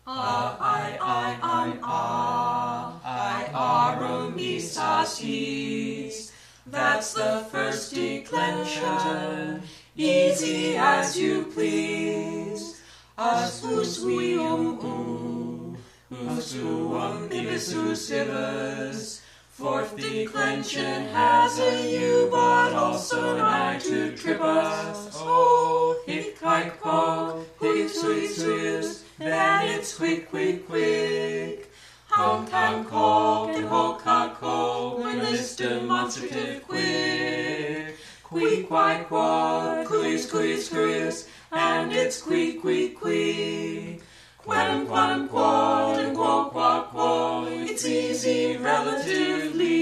Aromisasis. That's the first declension, easy as you please. Usum ibisus ibis. Fourth declension has a U, but also an I to trip us. Oh, hic haec ho, hic suis suis, then it's quick, quick, quick. Honk, honk, honk, and honk, honk, honk, when this demonstrative quick. Quick, quack, quack, quiz, quiz, quiz, and it's quick, quick, quick. Quantum, quantum, quad, and quack, quack, quack, it's easy relatively.